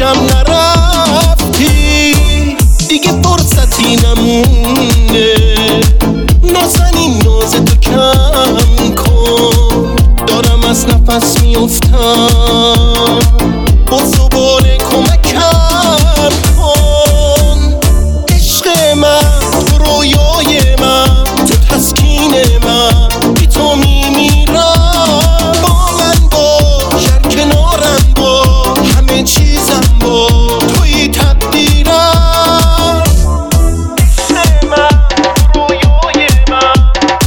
پیشم نرفتی، دیگه فرصتی نمونه، نازنین ناز تو کم کن، دارم از نفس میافتم، با زباله کمکم کن. عشق من تو رویای من، تو تسکین من، بی تو میمیرم. با من باش، در کنارم باش، همه چیزم با توی تقدیرم. عشق من تو رویای من،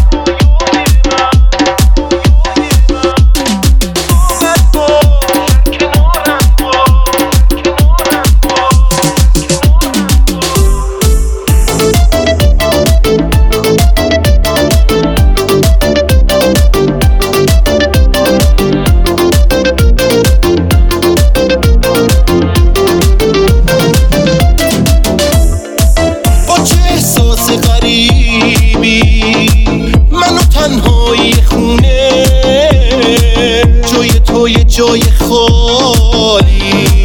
با من باش، در کنارم باش. با چه احساس غریبی منو تنهایی خونه، جای توی جای خالی،